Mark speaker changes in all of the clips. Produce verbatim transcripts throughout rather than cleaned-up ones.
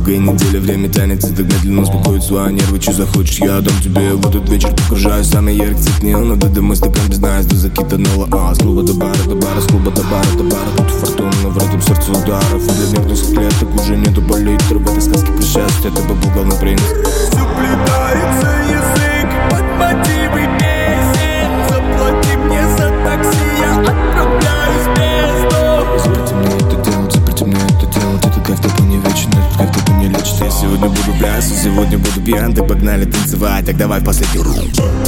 Speaker 1: Долгая неделя, время тянется так медленно, успокоит свои нервы. Че захочешь, я отдам тебе в этот вечер. Погружаюсь в самый яркий цвет неона. Да домой стакан без дна, до закита нола. А, с клуба до бара, до бара, с клуба до бара, до бара. Тут фортуна, но в этом сердце ударов. И для нервных клеток уже нету палитры. В этой сказке причастность, это бы был главный принц.
Speaker 2: Заплетается язык под мотивы песен. Заплати мне за такси, я отправляюсь в бездну.
Speaker 1: Запрети мне это делать, запрети мне это делать. Это как-то не вечно, это как-то не лечит. Я сегодня буду плясать, сегодня буду пьян. Так погнали танцевать, так давай в последний рунд.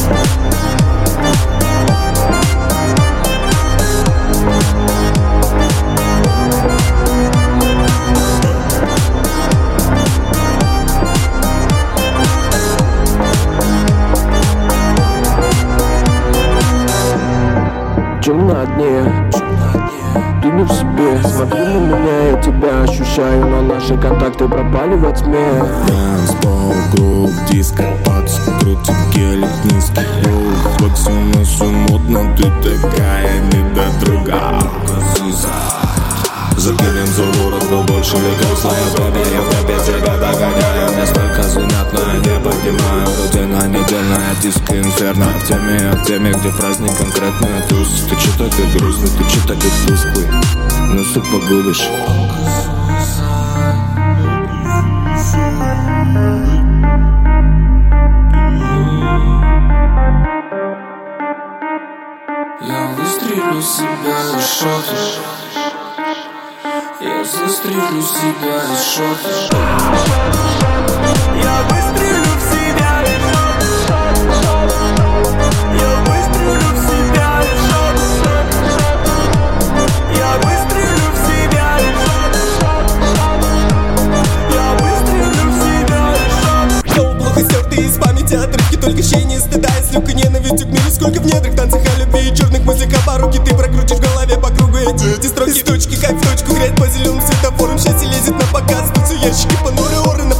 Speaker 3: Чем на дне, ты не в себе. Смотри на меня, я тебя ощущаю, но наши контакты пропали во тьме.
Speaker 1: Танцпол, грув, диско, пац, крутит гелик, низкий лук. Вакс у нас все модно, ты такая недотруга. Заглянем за ворот, но больше веков слоя бэби. Я в тебе тебя догоняю. Несколько звенят, но я не поднимаю. Рутина недельная, диско инферно. В теме, я в теме, где праздник конкретный туз. Ты че такой грустный, ты че такой тусклый? Ну суп погубишь.
Speaker 4: Я выстрелю себя из шота. Я застрелю себя из шота.
Speaker 2: Я выстрелю в себя из шота. Я выстрелю в себя из шота. Я выстрелю в себя из шота. Я выстрелю в себя из шота.
Speaker 5: Снова плохо стертые из памяти отрывки, только ощущение стыда и слюка ненавистью к миру. Сколько в недрах, танцах о любви и черных мыслях о поруке. Ты прокрутишь в голове по кругу эти, эти строки. Из точки, как в точку, грязь по зеленым светофорам. Счастье лезет на показ, тут все ящики, понуры оры.